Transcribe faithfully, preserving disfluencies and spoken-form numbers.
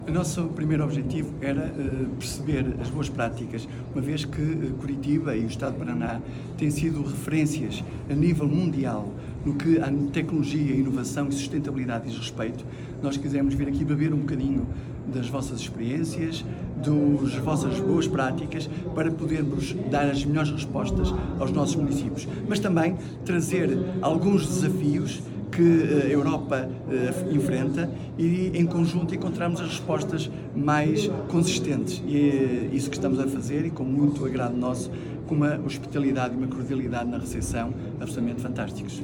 O nosso primeiro objetivo era uh, perceber as boas práticas, uma vez que uh, Curitiba e o Estado de Paraná têm sido referências a nível mundial no que a tecnologia, inovação e sustentabilidade diz respeito. Nós quisemos vir aqui beber um bocadinho das vossas experiências, das vossas boas práticas, para podermos dar as melhores respostas aos nossos municípios, mas também trazer alguns desafios que a Europa uh, enfrenta e, em conjunto, encontrarmos as respostas mais consistentes. E é isso que estamos a fazer, e com muito agrado nosso, com uma hospitalidade e uma cordialidade na recepção absolutamente fantásticos.